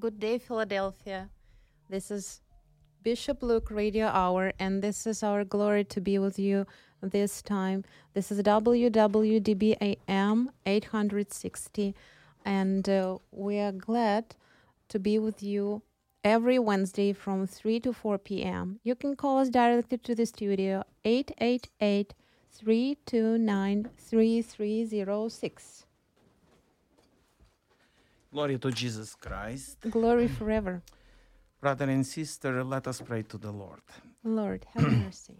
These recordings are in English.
Good day, Philadelphia. This is Bishop Luke Radio Hour, and this is our glory to be with you this time. This is WWDBAM 860, and we are glad to be with you every Wednesday from 3 to 4 p.m. You can call us directly to the studio, 888-329-3306. Glory to Jesus Christ. Glory forever. Brother and sister, let us pray to the Lord. Lord, have mercy.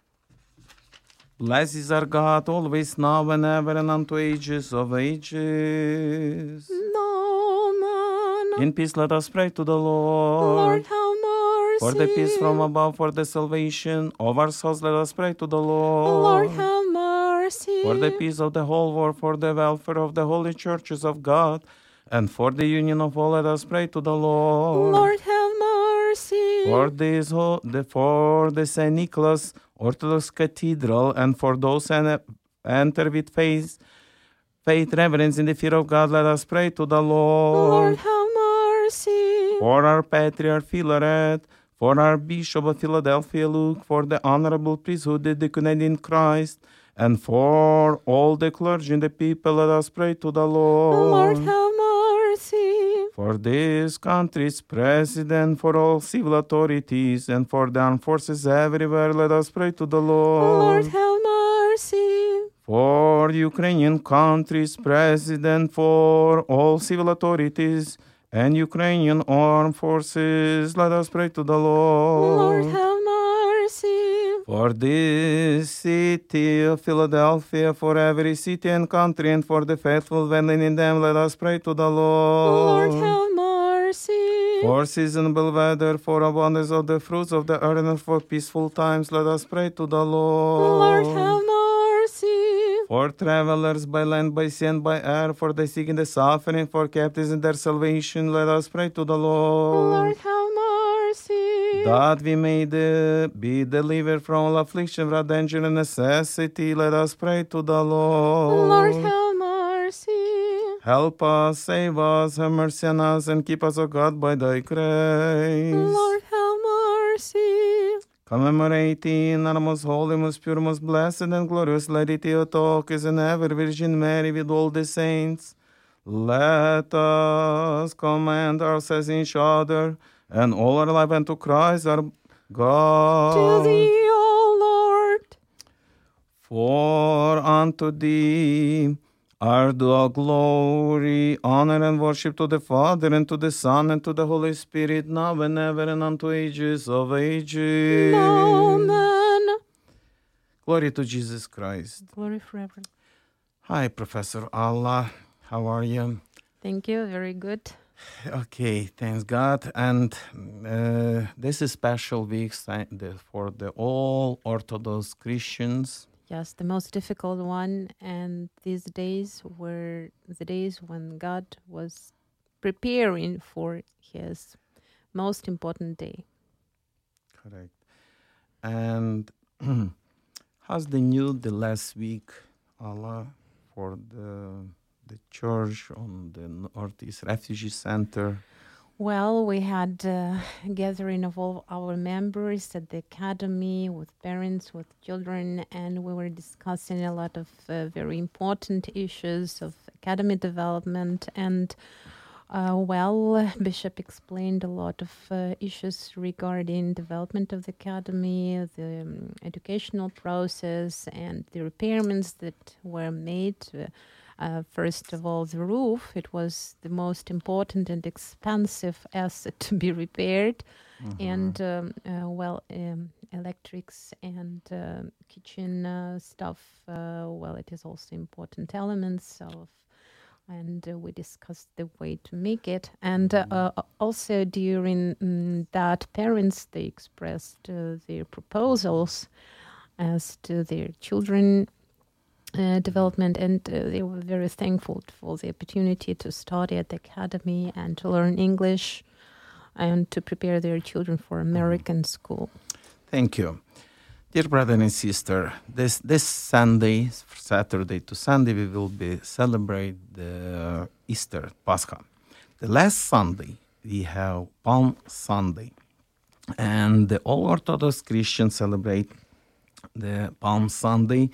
Blessed is our God, always, now and ever, and unto ages of ages. Amen. In peace, let us pray to the Lord, Lord. have mercy. For the peace from above, for the salvation of our souls, let us pray to the Lord, Lord. have mercy. For the peace of the whole world, for the welfare of the holy churches of God, and for the union of all, let us pray to the Lord. Lord, have mercy. For the St. Nicholas Orthodox Cathedral, and for those who enter with faith, reverence, in the fear of God, let us pray to the Lord, Lord. have mercy. For our Patriarch Philaret, for our Bishop of Philadelphia Luke, for the honorable priesthood dedicated in Christ, and for all the clergy and the people, let us pray to the Lord, Lord. have mercy. For this country's president, for all civil authorities, and for the armed forces everywhere, let us pray to the Lord, Lord. have mercy. For Ukrainian country's president, for all civil authorities, and Ukrainian armed forces, let us pray to the Lord, Lord. have mercy. For this city of Philadelphia, for every city and country, and for the faithful dwelling in them, let us pray to the Lord, Lord. have mercy. For seasonable weather, for abundance of the fruits of the earth, and for peaceful times, let us pray to the Lord, Lord. have mercy. For travelers by land, by sea, and by air, for the sick and the suffering, for captives in their salvation, let us pray to the Lord, Lord. have mercy. That we may be delivered from all affliction, from danger, and necessity, let us pray to the Lord, Lord. have mercy. Help us, save us, have mercy on us, and keep us, O God, by thy grace. Lord, have mercy. Commemorating our most holy, most pure, most blessed, and glorious Lady Theotokos and ever Virgin Mary with all the saints, let us commend ourselves each other and all our life unto Christ our God. To thee, O Lord. For unto thee are the glory, honor, and worship to the Father, and to the Son, and to the Holy Spirit, now and ever, and unto ages of ages. Amen. Glory to Jesus Christ. Glory forever. Hi, Professor Allah. How are you? Thank you. Very good. Okay, thanks God. And this is special week for the all Orthodox Christians. Yes, the most difficult one. And these days were the days when God was preparing for his most important day. Correct. And how's the news the last week, Allah, for the church on the Northeast Refugee Center? Well, we had a gathering of all our members at the academy with parents, with children, and we were discussing a lot of very important issues of academy development. And, Bishop explained a lot of issues regarding development of the academy, the educational process, and the repairments that were made. First of all, the roof. It was the most important and expensive asset to be repaired. And, electrics and kitchen stuff, it is also important elements of, and we discussed the way to make it. And also during that, parents, they expressed their proposals as to their children development, and they were very thankful for the opportunity to study at the academy and to learn English and to prepare their children for American school. Thank you. Dear brother and sister, this Sunday, Saturday to Sunday, we will celebrate the Easter, Pascha. The last Sunday, we have Palm Sunday. And all Orthodox Christians celebrate the Palm Sunday.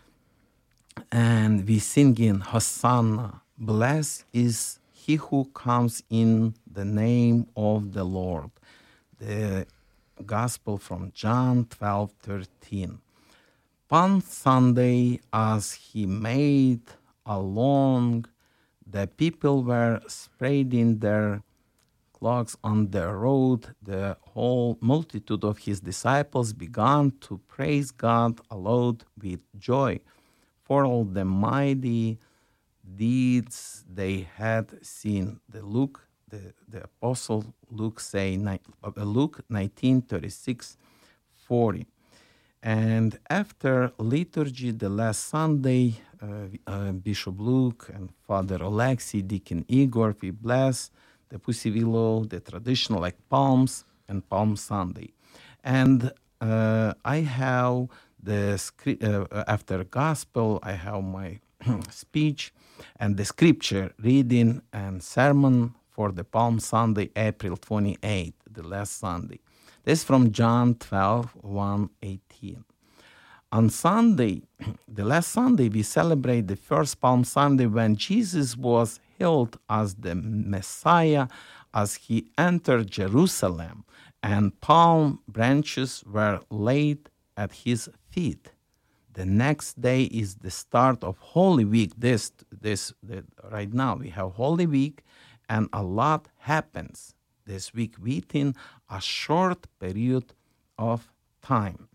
And we sing in Hosanna, blessed is he who comes in the name of the Lord. The Gospel from John 12:13. Palm Sunday, as he made along, the people were spreading their cloaks on the road. The whole multitude of his disciples began to praise God aloud with joy for all the mighty deeds they had seen. The apostle Luke say Luke 19:36-40. And after liturgy, the last Sunday, Bishop Luke and Father Alexei, Deacon Igor, we bless the pussy willow, the traditional like palms and Palm Sunday. And I have after gospel, I have my speech and the scripture reading and sermon for the Palm Sunday, April 28th, the last Sunday. This is from John 12:1-18. On Sunday, the last Sunday, we celebrate the first Palm Sunday when Jesus was hailed as the Messiah as he entered Jerusalem, and palm branches were laid at his feet. The next day is the start of Holy Week. Right now we have Holy Week, and a lot happens this week within a short period of time.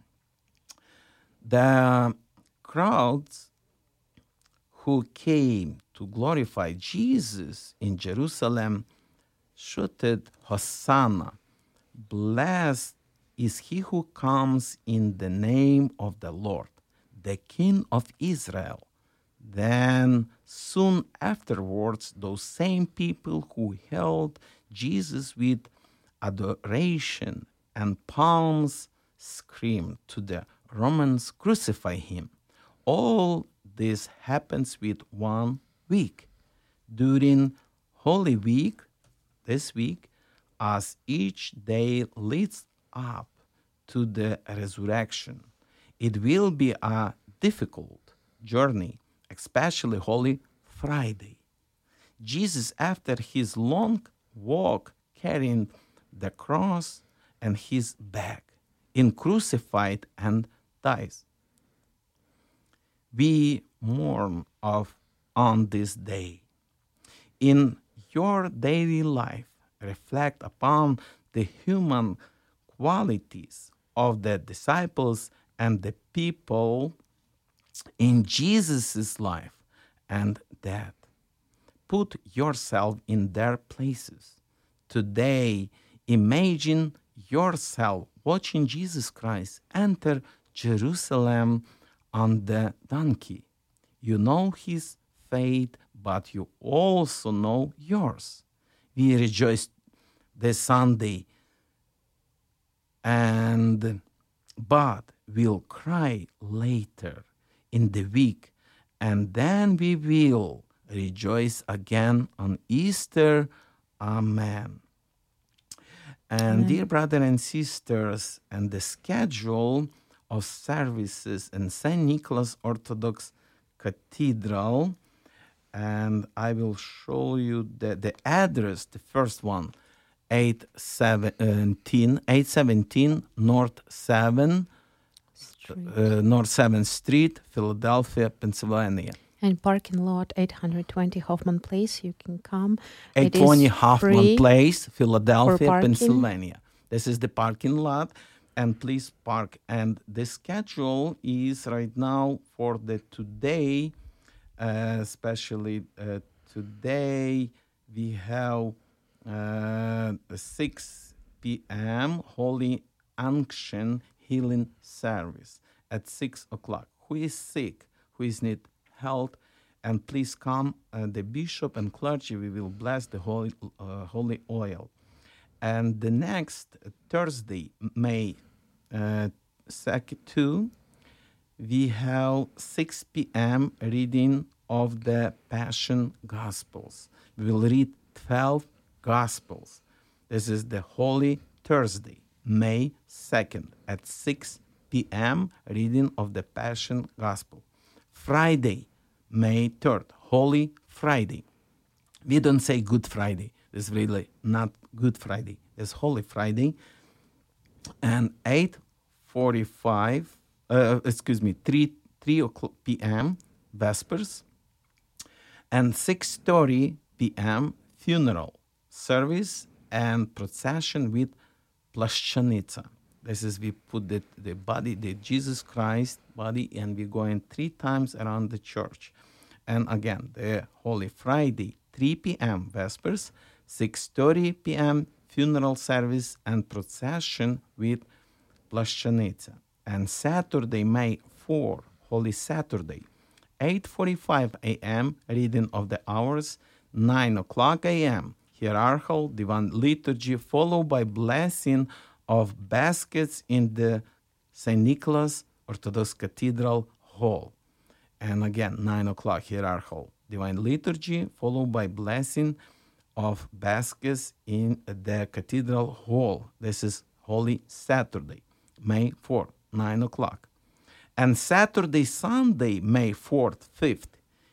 The crowds who came to glorify Jesus in Jerusalem shouted, Hosanna, blessed is he who comes in the name of the Lord, the King of Israel. Then soon afterwards, those same people who held Jesus with adoration and palms screamed to the Romans, crucify him. All this happens with 1 week. During Holy Week, this week, as each day leads up to the resurrection, it will be a difficult journey, especially Holy Friday. Jesus, after his long walk carrying the cross and his back, in crucified and dies. We mourn on this day. In your daily life, reflect upon the human qualities of the disciples and the people in Jesus' life and death. Put yourself in their places. Today, imagine yourself watching Jesus Christ enter Jerusalem on the donkey. You know his fate, but you also know yours. We rejoice this Sunday, but we'll cry later in the week, and then we will rejoice again on Easter. Amen. And dear brothers and sisters, and the schedule of services in St. Nicholas Orthodox Cathedral, and I will show you the address, the first one, 817 North 7th Street, Philadelphia, Pennsylvania. And parking lot 820 Hoffman Place. You can come. 820 Hoffman Place, Philadelphia, Pennsylvania. This is the parking lot, and please park. And the schedule is right now for the today, especially today, we have 6 p.m. Holy Unction Healing Service at 6 o'clock. Who is sick? Who is need health? And please come. The bishop and clergy, we will bless the holy oil. And the next Thursday, May 2nd, we have 6 p.m. reading of the Passion Gospels. We will read 12 Gospels. This is the Holy Thursday, May 2nd at 6 p.m., reading of the Passion Gospel. Friday, May 3rd, Holy Friday. We don't say Good Friday. It's really not Good Friday. It's Holy Friday. And 3 o'clock p.m., Vespers. And 6:30 p.m., funeral service and procession with Plaschanica. This is, we put the body, the Jesus Christ body, and we're going 3 times around the church. And again, the Holy Friday, 3 p.m. Vespers, 6:30 p.m. funeral service and procession with Plaschanica. And Saturday, May 4, Holy Saturday, 8:45 a.m. reading of the hours, 9 o'clock a.m. hierarchical divine liturgy, followed by blessing of baskets in the St. Nicholas Orthodox Cathedral Hall. And again, 9 o'clock hierarchical divine liturgy, followed by blessing of baskets in the Cathedral Hall. This is Holy Saturday, May 4th, 9 o'clock. And Saturday, Sunday, May 4th, 5th,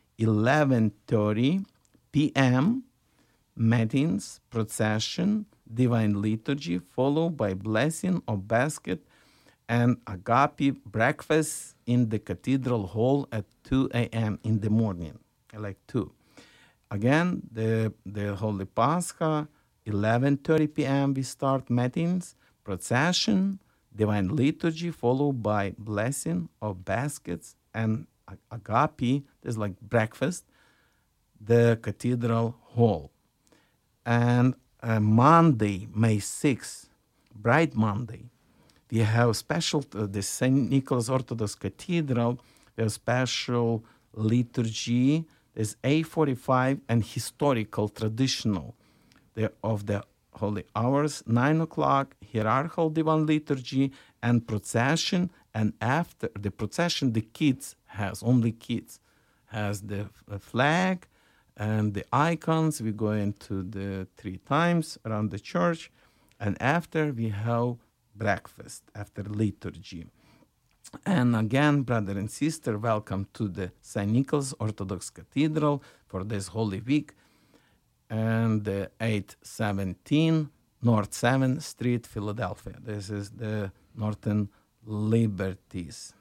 11:30 p.m., Matins, procession, divine liturgy, followed by blessing of basket and agape breakfast in the Cathedral Hall at 2 a.m. in the morning, like 2. Again, the Holy Pascha, 11:30 p.m. we start Matins, procession, divine liturgy, followed by blessing of baskets and agape, this is like breakfast, the Cathedral Hall. And Monday, May 6th, Bright Monday, we have special, the St. Nicholas Orthodox Cathedral, there's special liturgy, there's 8:45 and historical, traditional of the holy hours, 9 o'clock, hierarchical divine liturgy and procession. And after the procession, the kids has the flag and the icons. We go into the 3 times around the church. And after we have breakfast, after liturgy. And again, brother and sister, welcome to the St. Nicholas Orthodox Cathedral for this Holy Week. And 817 North 7th Street, Philadelphia. This is the Northern Liberties.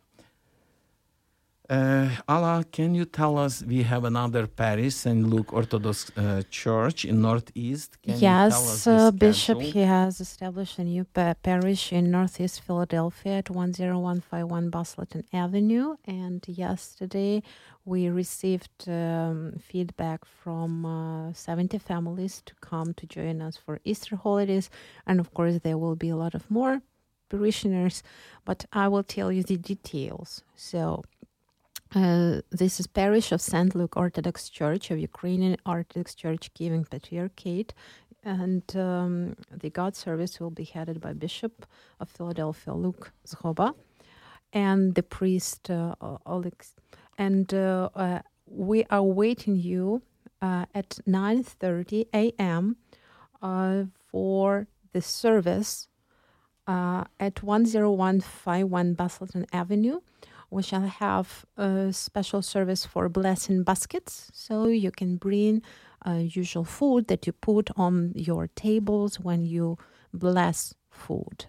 Alla, can you tell us, we have another parish, St. Luke Orthodox Church in Northeast. Can Yes, you tell us the Bishop, schedule? he has established a new parish in Northeast Philadelphia at 10151 Busleton Avenue. And yesterday we received feedback from 70 families to come to join us for Easter holidays. And of course, there will be a lot of more parishioners, but I will tell you the details. So, this is parish of St. Luke Orthodox Church of Ukrainian Orthodox Church Kievan Patriarchate, and the God service will be headed by Bishop of Philadelphia Luke Zhoba and the priest Alex. And we are waiting you at 9:30 a.m. For the service at 10151 Busleton Avenue. We shall have a special service for blessing baskets, so you can bring usual food that you put on your tables when you bless food.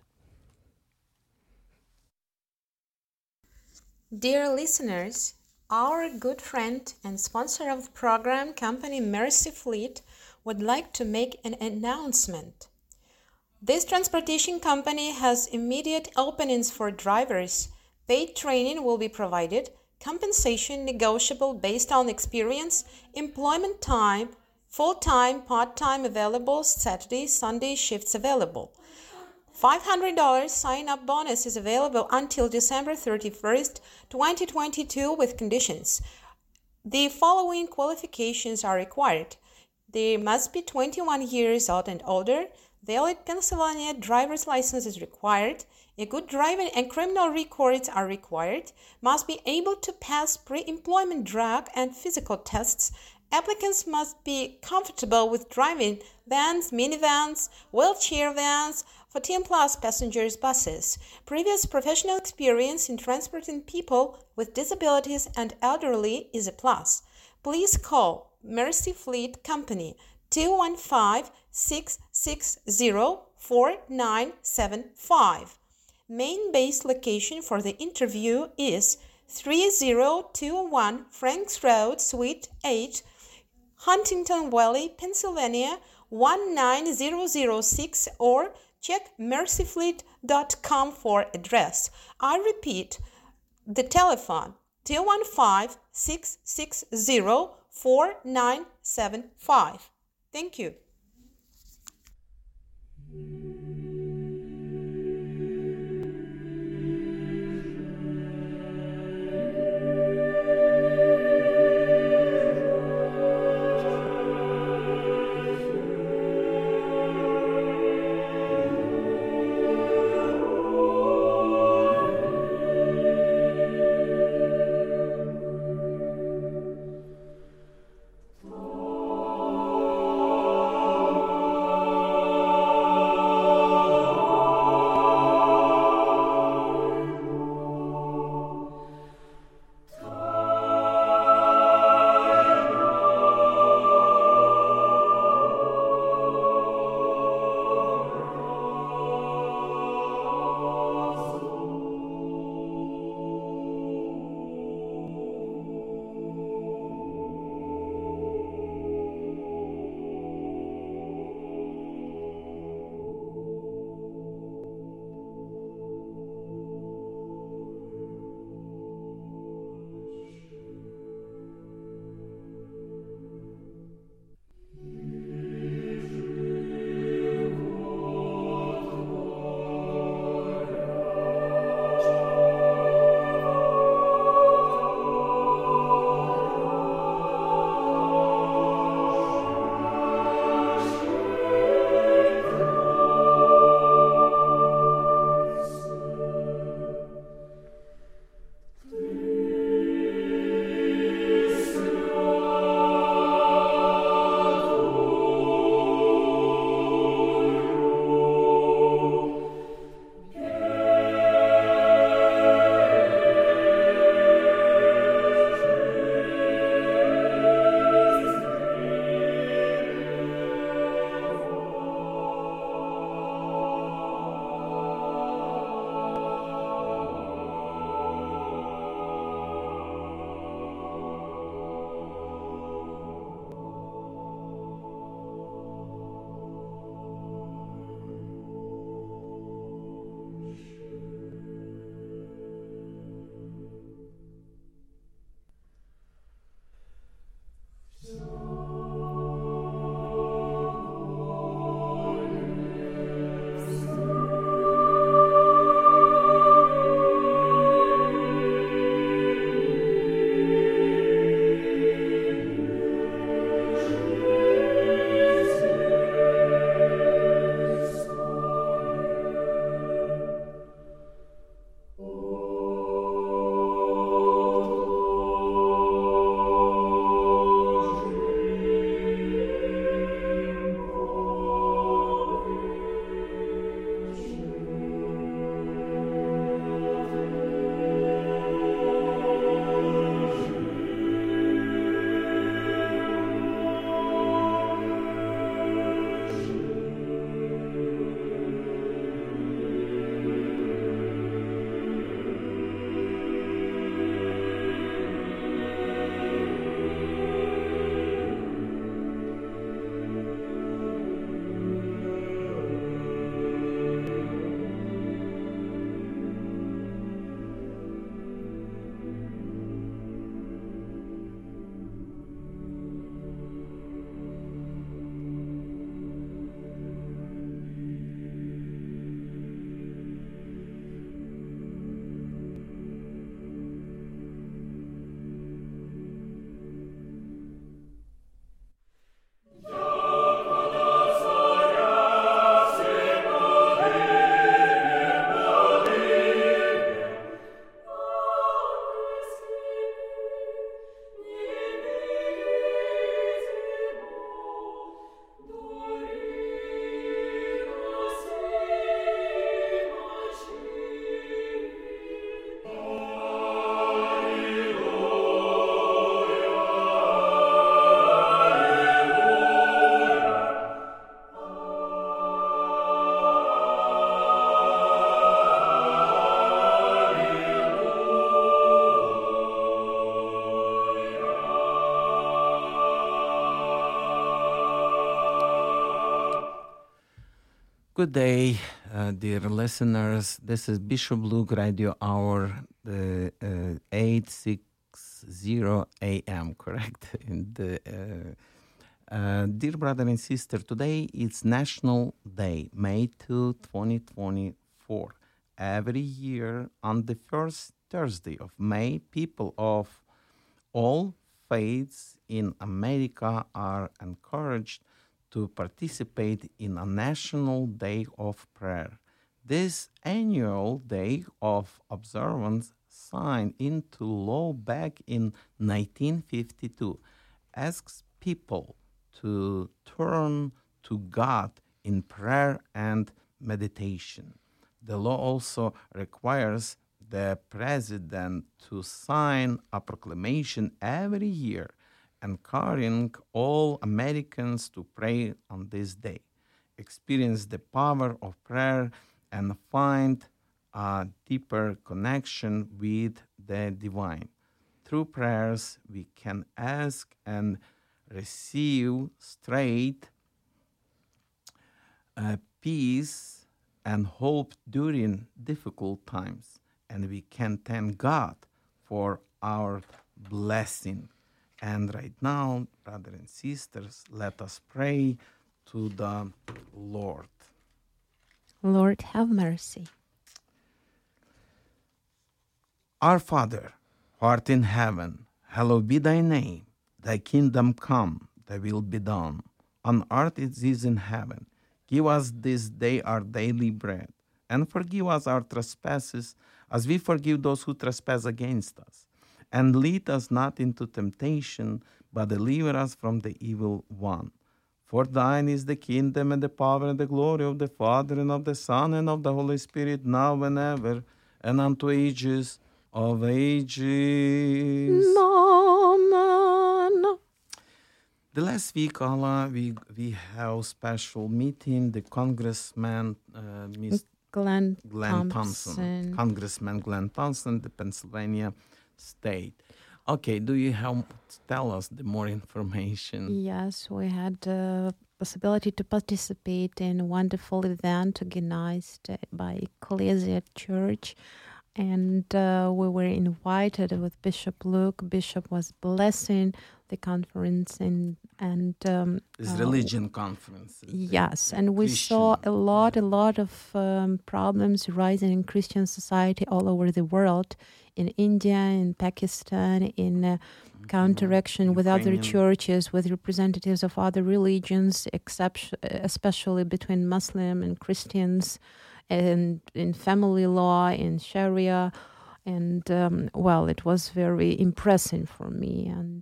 Dear listeners, our good friend and sponsor of the program, company Mercy Fleet, would like to make an announcement. This transportation company has immediate openings for drivers. Paid training will be provided, compensation negotiable based on experience, employment time, full-time, part-time available, Saturday, Sunday shifts available. $500 sign-up bonus is available until December 31st, 2022 with conditions. The following qualifications are required. They must be 21 years old and older. Valid Pennsylvania driver's license is required. A good driving and criminal records are required. Must be able to pass pre-employment drug and physical tests Applicants must be comfortable with driving vans, minivans, wheelchair vans, 14-plus passengers buses. Previous professional experience in transporting people with disabilities and elderly is a plus. Please call Mercy Fleet Company 215-660-4975. Main base location for the interview is 3021 Franks Road, Suite 8, Huntington Valley, Pennsylvania 19006, or check mercyfleet.com for address. I repeat, the telephone 215-660-4975. Thank you. Good day, dear listeners. This is Bishop Luke Radio Hour, the 860 a.m., correct? Dear brother and sister, today it's National Day, May 2, 2024. Every year on the first Thursday of May, people of all faiths in America are encouraged to participate in a National Day of Prayer. This annual day of observance signed into law back in 1952 asks people to turn to God in prayer and meditation. The law also requires the president to sign a proclamation every year encouraging all Americans to pray on this day, experience the power of prayer, and find a deeper connection with the divine. Through prayers, we can ask and receive straight peace and hope during difficult times, and we can thank God for our blessing. And right now, brothers and sisters, let us pray to the Lord. Lord, have mercy. Our Father, who art in heaven, hallowed be thy name. Thy kingdom come, thy will be done, on earth as it is in heaven. Give us this day our daily bread, and forgive us our trespasses, as we forgive those who trespass against us. And lead us not into temptation, but deliver us from the evil one. For thine is the kingdom and the power and the glory of the Father and of the Son and of the Holy Spirit, now and ever, and unto ages of ages. Amen. The last week, Allah, we have special meeting. The Congressman, Mr. Glenn Thompson, Thompson. Congressman Glenn Thompson, the Pennsylvania State. Okay, do you have tell us the more information? Yes, we had the possibility to participate in a wonderful event organized by Ecclesia Church, and we were invited with Bishop Luke. Bishop was blessing the conference and It's religion conference. Yes, and we saw a lot of problems rising in Christian society all over the world, in India, in Pakistan, in counteraction with other churches, with representatives of other religions, especially between Muslim and Christians, and in family law, in Sharia. And, it was very impressive for me. And,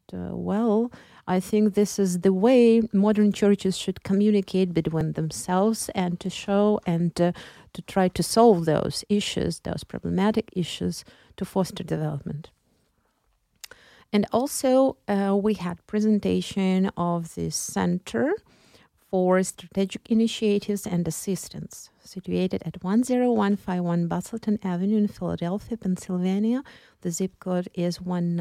I think this is the way modern churches should communicate between themselves and to show and to try to solve those issues, those problematic issues, to foster development. And also, we had presentation of the Center for Strategic Initiatives and Assistance, situated at 10151 Bustleton Avenue in Philadelphia, Pennsylvania. The zip code is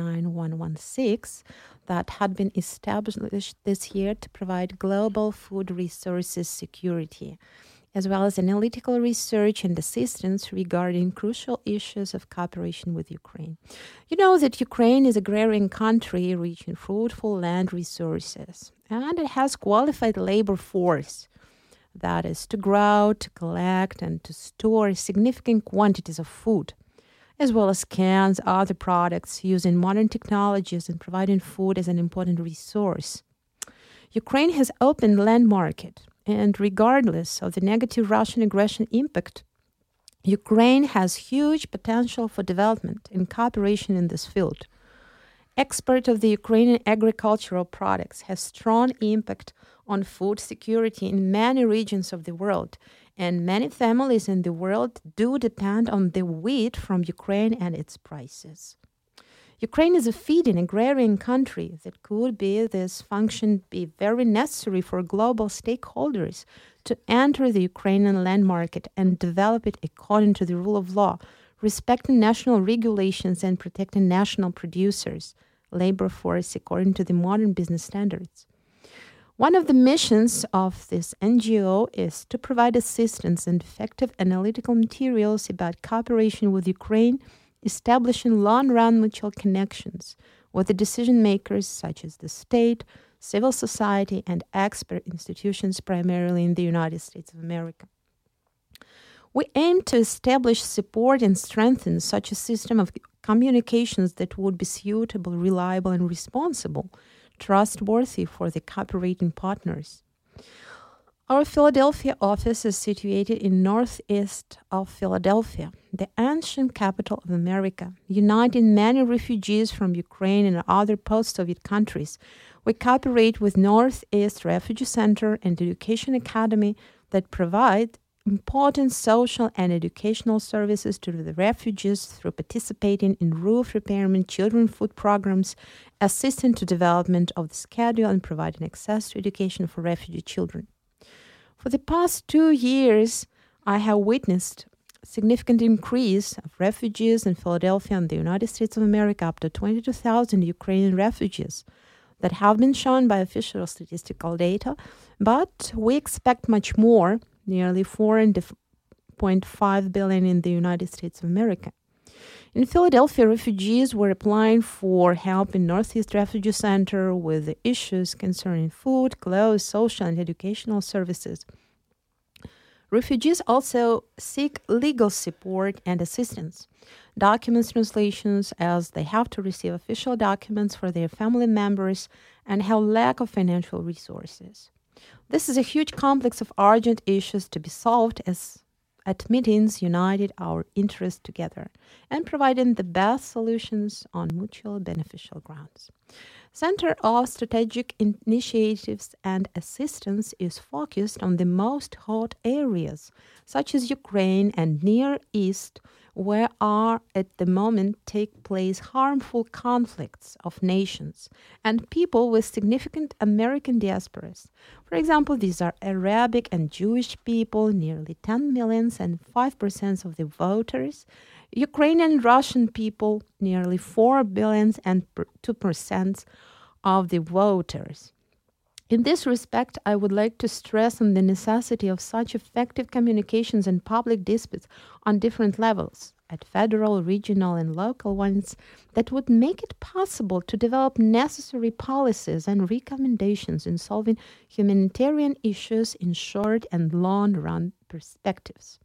19116, that had been established this year to provide global food resources security, as well as analytical research and assistance regarding crucial issues of cooperation with Ukraine. You know that Ukraine is an agrarian country rich in fruitful land resources, and it has qualified labor force that is to grow, to collect, and to store significant quantities of food, as well as cans, other products using modern technologies and providing food as an important resource. Ukraine has opened land market, and regardless of the negative Russian aggression impact, Ukraine has huge potential for development and cooperation in this field. Export of the Ukrainian agricultural products has strong impact on food security in many regions of the world, and many families in the world do depend on the wheat from Ukraine and its prices. Ukraine is a feeding agrarian country that could be this function be very necessary for global stakeholders to enter the Ukrainian land market and develop it according to the rule of law, respecting national regulations and protecting national producers, labor force according to the modern business standards. One of the missions of this NGO is to provide assistance and effective analytical materials about cooperation with Ukraine, establishing long-run mutual connections with the decision makers such as the state, civil society, and expert institutions primarily in the United States of America. We aim to establish, support, and strengthen such a system of communications that would be suitable, reliable, and responsible, trustworthy for the cooperating partners. Our Philadelphia office is situated in northeast of Philadelphia, the ancient capital of America, uniting many refugees from Ukraine and other post-Soviet countries. We cooperate with Northeast Refugee Center and Education Academy that provide important social and educational services to the refugees through participating in roof repairment, children food programs, assisting to development of the schedule, and providing access to education for refugee children. For the past 2 years, I have witnessed a significant increase of refugees in Philadelphia and the United States of America, up to 22,000 Ukrainian refugees that have been shown by official statistical data, but we expect much more, nearly 4.5 billion in the United States of America. In Philadelphia, refugees were applying for help in Northeast Refugee Center with the issues concerning food, clothes, social and educational services. Refugees also seek legal support and assistance, documents translations as they have to receive official documents for their family members and have lack of financial resources. This is a huge complex of urgent issues to be solved as at meetings united our interests together and providing the best solutions on mutually beneficial grounds. Center of Strategic Initiatives and Assistance is focused on the most hot areas, such as Ukraine and Near East, where are at the moment take place harmful conflicts of nations and people with significant American diasporas. For example, these are Arabic and Jewish people, nearly 10 million and 5% of the voters, Ukrainian Russian people, nearly 4 billion and 2% of the voters. In this respect, I would like to stress on the necessity of such effective communications and public disputes on different levels, at federal, regional, and local ones, that would make it possible to develop necessary policies and recommendations in solving humanitarian issues in short and long-run perspectives.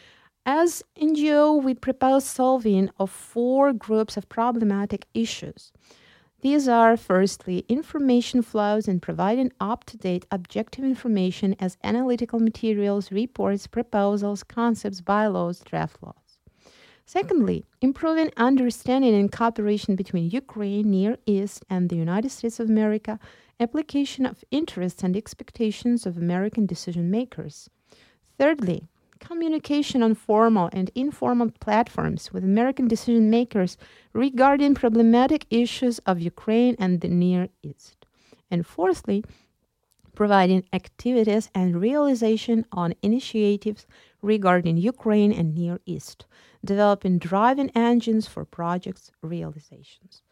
As NGO, we propose solving of 4 groups of problematic issues. These are, firstly, information flows and providing up-to-date objective information as analytical materials, reports, proposals, concepts, bylaws, draft laws. Secondly, improving understanding and cooperation between Ukraine, Near East, and the United States of America, application of interests and expectations of American decision makers. Thirdly, communication on formal and informal platforms with American decision makers regarding problematic issues of Ukraine and the Near East. And fourthly, providing activities and realization on initiatives regarding Ukraine and Near East, developing driving engines for projects realizations.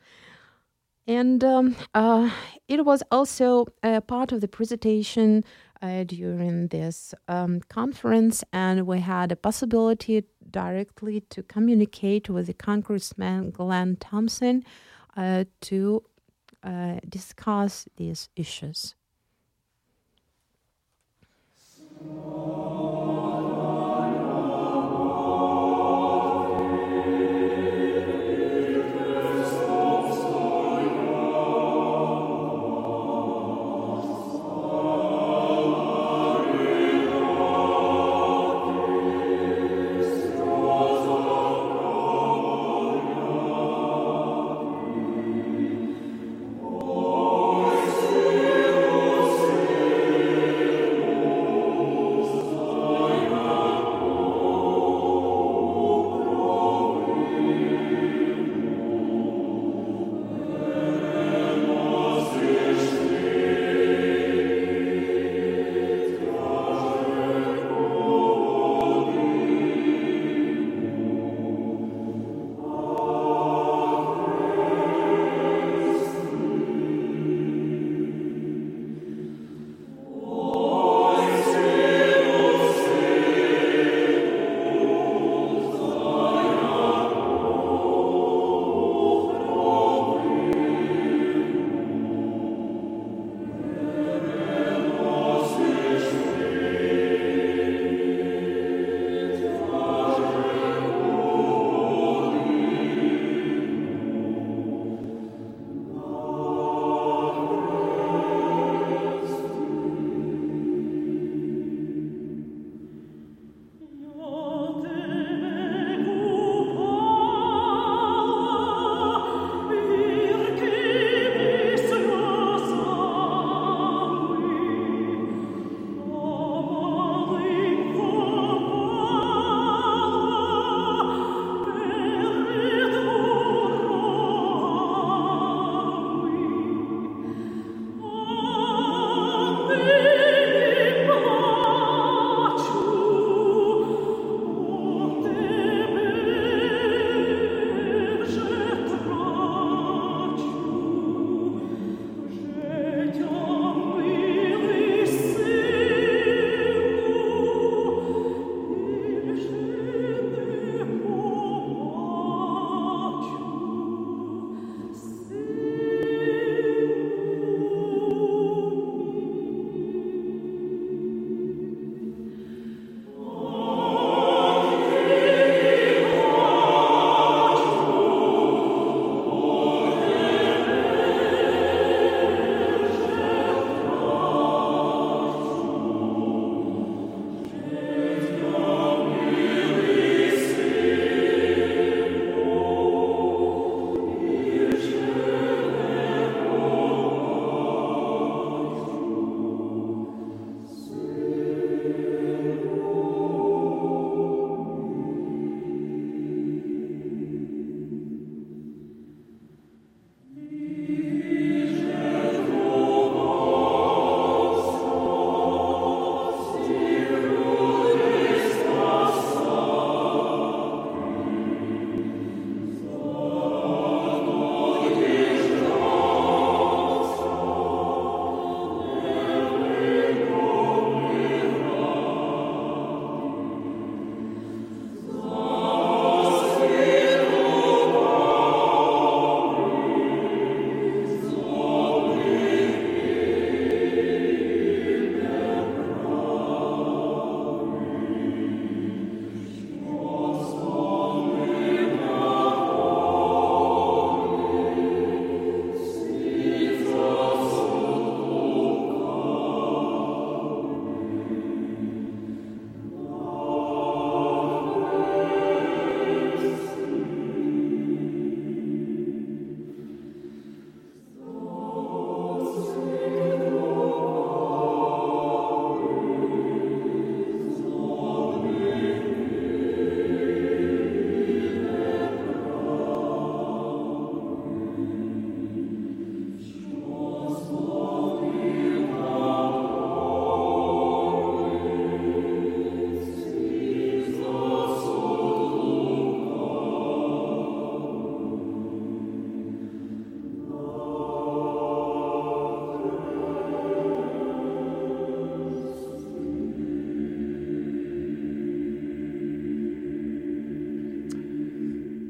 And it was also a part of the presentation during this conference, and we had a possibility directly to communicate with the Congressman Glenn Thompson to discuss these issues.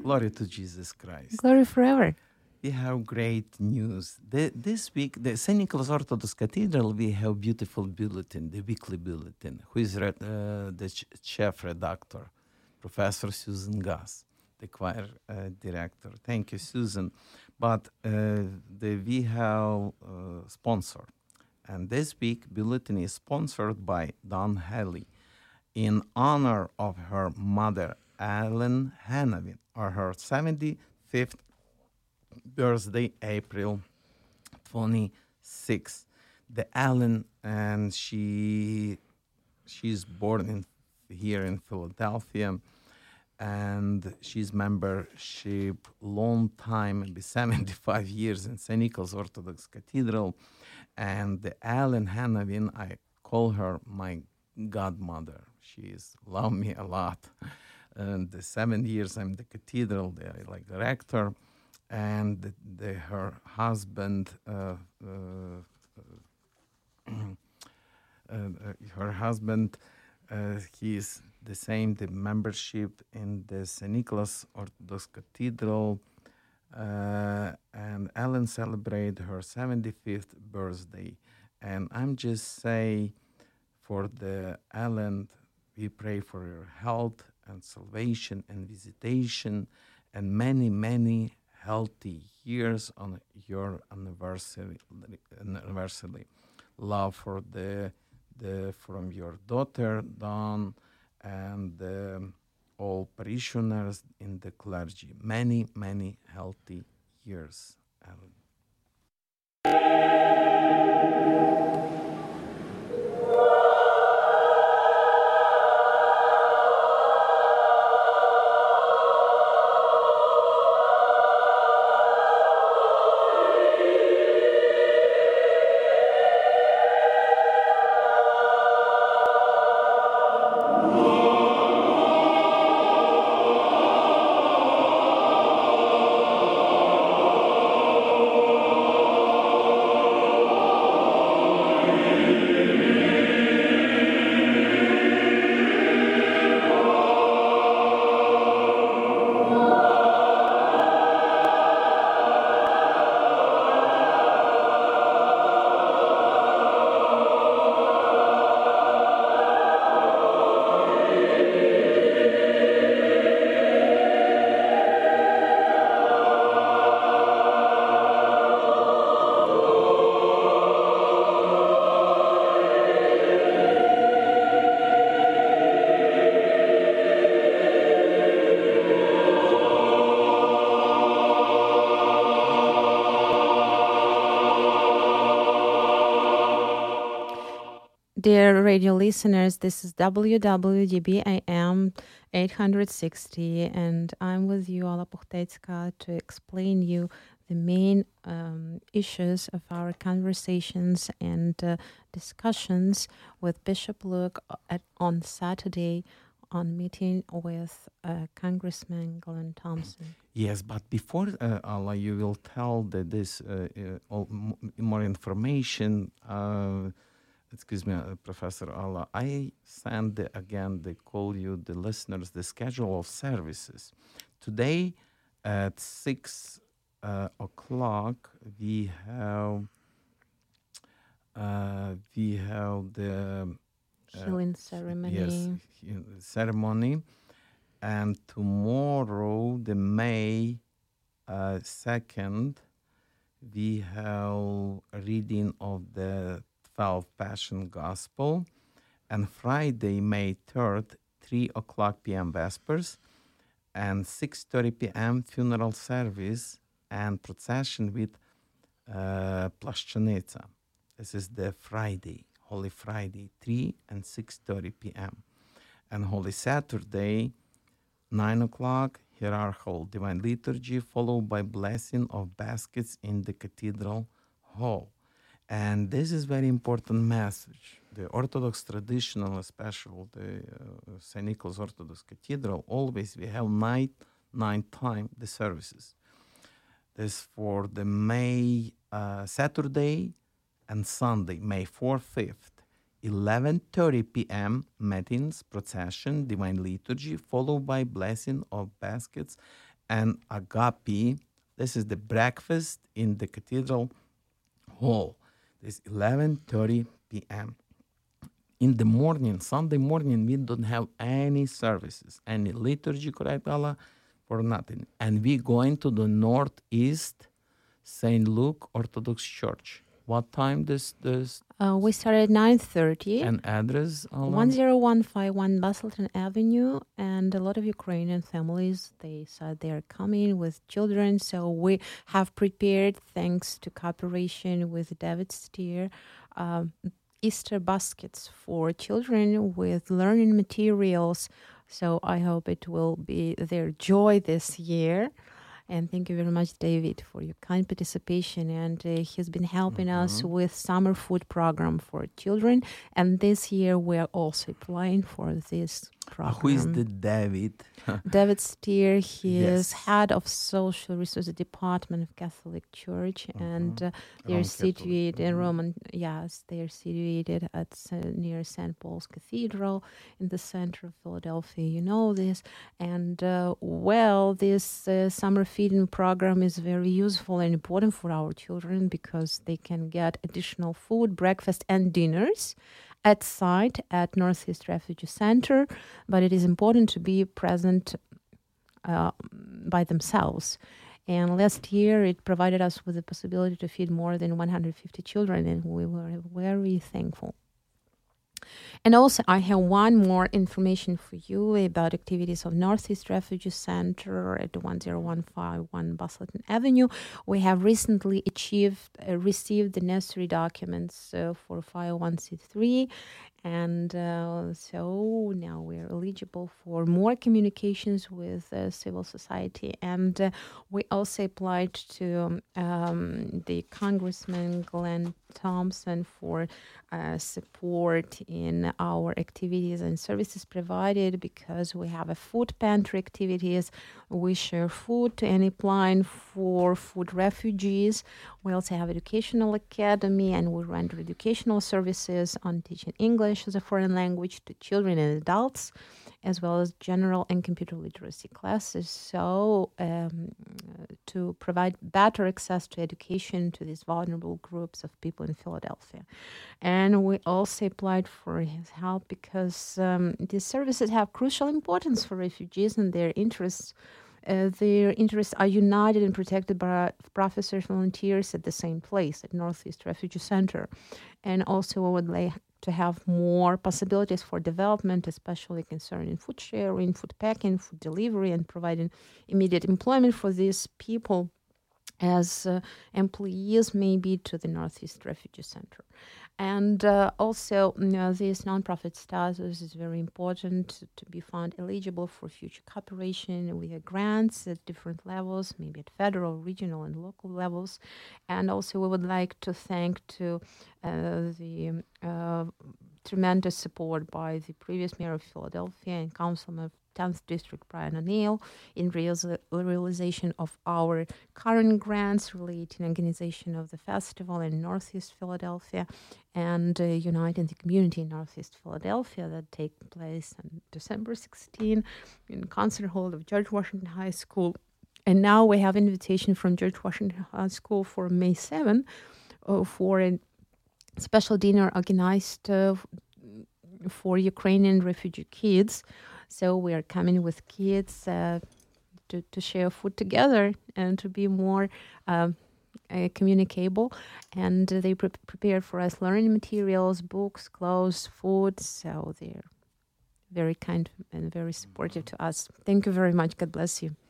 Glory to Jesus Christ. Glory forever. We have great news. This week, the St. Nicholas Orthodox Cathedral, we have beautiful bulletin, the weekly bulletin, who is the chief redactor, Professor Susan Gass, the choir director. Thank you, Susan. But we have sponsor. And this week, bulletin is sponsored by Don Haley in honor of her mother, Ellen Hanavin, or her 75th birthday, April 26th. The Ellen, and she's born here in Philadelphia, and she's membership long time, maybe 75 years in St. Nicholas Orthodox Cathedral. And the Ellen Hanavin, I call her my godmother. She's loved me a lot. And the 7 years I'm the cathedral, like the rector, and her husband, he's the same, the membership in the St. Nicholas Orthodox Cathedral, and Ellen celebrated her 75th birthday. And I'm just say for the Ellen, we pray for your health and salvation and visitation and many, many healthy years on your anniversary. Love for from your daughter Dawn and all parishioners in the clergy. Many, many healthy years, Ellen. Dear radio listeners, this is WWDBAM 860, and I'm with you, Alla Puchtetska, to explain you the main issues of our conversations and discussions with Bishop Luke on Saturday on meeting with Congressman Glenn Thompson. Yes, but before Allah, you will tell that this more information. Excuse me, Professor Allah. I send they call you, the listeners, the schedule of services. Today at 6 o'clock we have the healing ceremony. Yes, ceremony, and tomorrow, the May 2nd, we have a reading of the 12 Passion Gospel, and Friday, May 3rd, 3 o'clock p.m. Vespers, and 6:30 p.m. funeral service and procession with Plashchanica. This is the Friday, Holy Friday, 3 and 6:30 p.m. And Holy Saturday, 9 o'clock, hierarchical divine liturgy, followed by blessing of baskets in the cathedral hall. And this is very important message. The Orthodox traditional, especially the St. Nicholas Orthodox Cathedral, always we have night time the services. This for the May Saturday and Sunday, May 4th, 5th, 11:30 p.m. Matins, procession, divine liturgy, followed by blessing of baskets and agape. This is the breakfast in the cathedral hall. It's 11:30 p.m. In the morning, Sunday morning, we don't have any services, any liturgy, correct, Allah, for nothing. And we going to the Northeast St. Luke Orthodox Church. What time this We started at 9:30. and address, Allah? 10151 Bastleton Avenue, and a lot of Ukrainian families, they said they are coming with children, so we have prepared, thanks to cooperation with David Steer, Easter baskets for children with learning materials. So I hope it will be their joy this year. And thank you very much, David, for your kind participation. And he's been helping us with summer food program for children. And this year we are also applying for this program. Who is the David? David Steer, he Yes. is head of Social Resources Department of Catholic Church, and they're Roman situated Catholic. in Roman. Yes, they're situated at near St. Paul's Cathedral in the center of Philadelphia. You know this, and this summer feeding program is very useful and important for our children because they can get additional food, breakfast, and dinners at site at Northeast Refugee Center, but it is important to be present by themselves. And last year, it provided us with the possibility to feed more than 150 children, and we were very thankful. And also, I have one more information for you about activities of Northeast Refugee Center at 10151 Bastleton Avenue. We have recently received the necessary documents for 501c3, and so now we're eligible for more communications with civil society. And we also applied to the Congressman Glenn Thompson for support in our activities and services provided, because we have a food pantry activities. We share food and applying for food refugees. We also have educational academy, and we render educational services on teaching English as a foreign language to children and adults, as well as general and computer literacy classes. So to provide better access to education to these vulnerable groups of people in Philadelphia. And we also applied for his help because these services have crucial importance for refugees and their interests. Their interests are united and protected by professors, volunteers at the same place, at Northeast Refugee Center. And also we would like to have more possibilities for development, especially concerning food sharing, food packing, food delivery, and providing immediate employment for these people as employees, maybe to the Northeast Refugee Center. And also, this nonprofit status is very important to be found eligible for future cooperation with grants at different levels, maybe at federal, regional, and local levels. And also, we would like to thank to the tremendous support by the previous mayor of Philadelphia and councilman of 10th District, Brian O'Neill, in realization of our current grants relating organization of the festival in Northeast Philadelphia and uniting the community in Northeast Philadelphia that take place on December 16 in concert hall of George Washington High School. And now we have invitation from George Washington High School for May 7 for a special dinner organized for Ukrainian refugee kids. So we are coming with kids to share food together and to be more communicable. And they prepared for us learning materials, books, clothes, food. So they're very kind and very supportive to us. Thank you very much. God bless you.